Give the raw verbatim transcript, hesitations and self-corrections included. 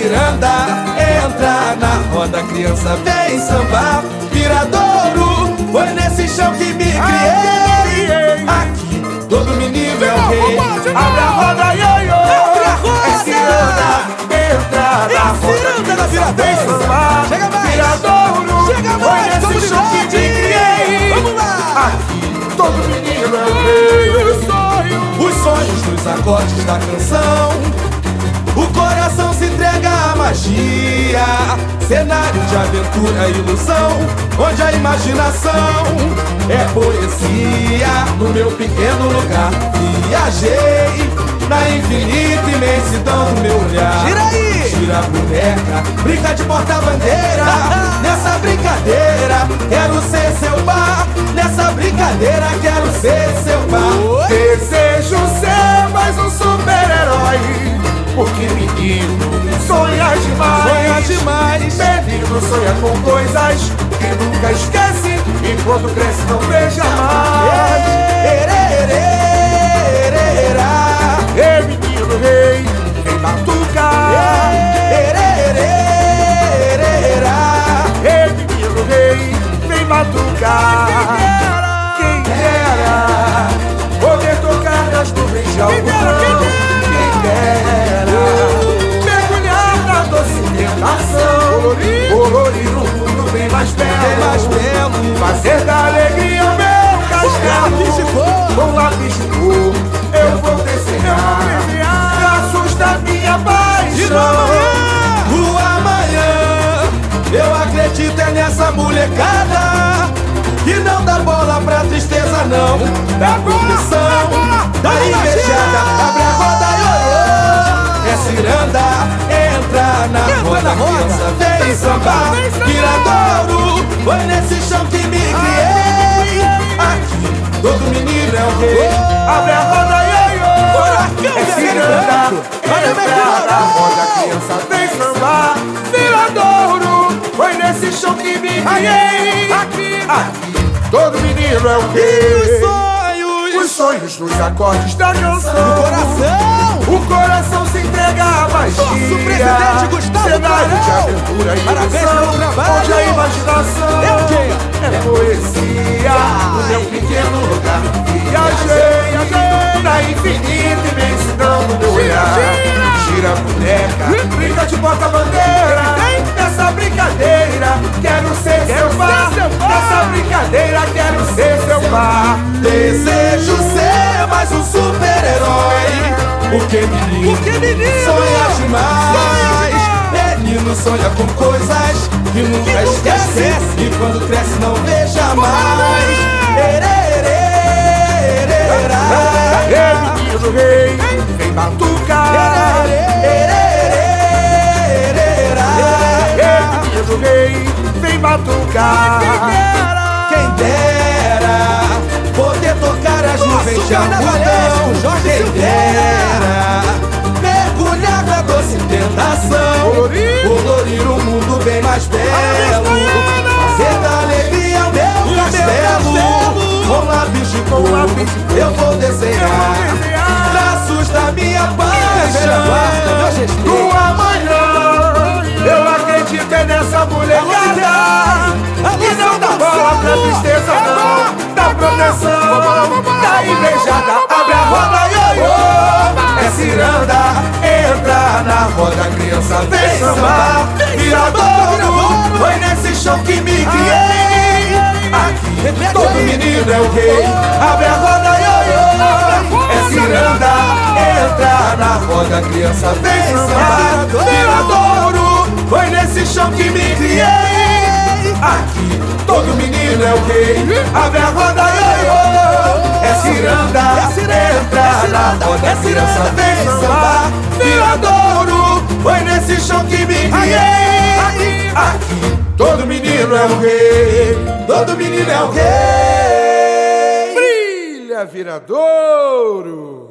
ciranda, entra na roda, criança vem sambar. Viradouro, foi nesse chão que me criei. Aqui, todo menino é o rei. Abre a roda, ioiô. É ciranda, entra na roda, criança vem sambar. Viradouro, foi nesse chão que me criei. Aqui, todo menino é o rei. Os sonhos dos acordes da canção, o coração se entrega à magia. Cenário de aventura e ilusão, onde a imaginação é poesia. No meu pequeno lugar viajei na infinita imensidão do meu olhar. Gira aí! Gira a boneca, brinca de porta-bandeira. Nessa brincadeira quero ser seu bar. Nessa brincadeira quero ser seu bar. Desejo ser mais um super-herói, porque menino sonha demais. Sonha demais. Menino sonha com coisas que nunca esquece, enquanto cresce não veja mais. Ei, menino rei, vem batucar. Ei, menino rei, vem batucar. Quem dera poder tocar nas nuvens de algodão. Quem dera mergulhar na doce tentação, colorir um mundo bem mais belo, fazer da alegria o meu castelo. Com lápis de cor eu vou desenhar traços da minha paixão. O amanhã, eu acredito é nessa molecada que não dá bola pra tristeza não. Da condição, da invejada, abre a roda, ioiô. É ciranda, entra na roda, criança vem sambar. Viradouro, foi nesse chão que me criei. Aqui, todo menino é o rei. Abre a roda, ioiô. É ciranda, entra na roda, criança vem sambar. Viradouro, foi nesse chão que me criei. Aqui, aqui, todo menino é o rei. Os sonhos nos acordes da canção, o coração, o coração se entrega à magia. Nosso presidente Gustavo cenário de aventura e parabéns ilusão, pelo trabalho. onde a imaginação é o quê? É poesia. No meu pequeno lugar viajei, viajei na infinita imensidão do meu olhar. Gira a boneca, brinca de porta-bandeira. Nessa brincadeira quero ser seu bar. Nessa brincadeira quero ser seu bar. Desejo ser mais um super-herói, porque menino, porque menino sonha demais. Menino sonha com coisas que nunca que esquece, esquece, e quando cresce não veja mais. Ei, menino rei, vem batucar. Ei, menino rei, vem batucar. Quem dera poder tocar as nuvens de algodão. Quem dera mergulhar na doce tentação, colorir um mundo bem mais belo, fazer da alegria o meu castelo. Com lápis de cor eu vou desenhar traços da minha paixão. Do amanhã eu acredito é nessa molecada que não dá bola pra tristeza não. Da proteção, da invejada, abre a roda, ioiô. É ciranda, entra na roda, criança vem sambar. Viradouro, foi nesse chão que me criei. Aqui, todo menino é o rei. Abre a roda, ioiô. É ciranda, entra na roda, criança vem sambar. Viradouro, foi nesse chão que me criei. Aqui, todo menino é o rei. Abre a roda, ioiô. É ciranda, entra na roda, criança vem sambar. Viradouro, foi nesse chão que me criei. Aqui, todo menino é o rei. Todo menino é o rei. Brilha, Viradouro.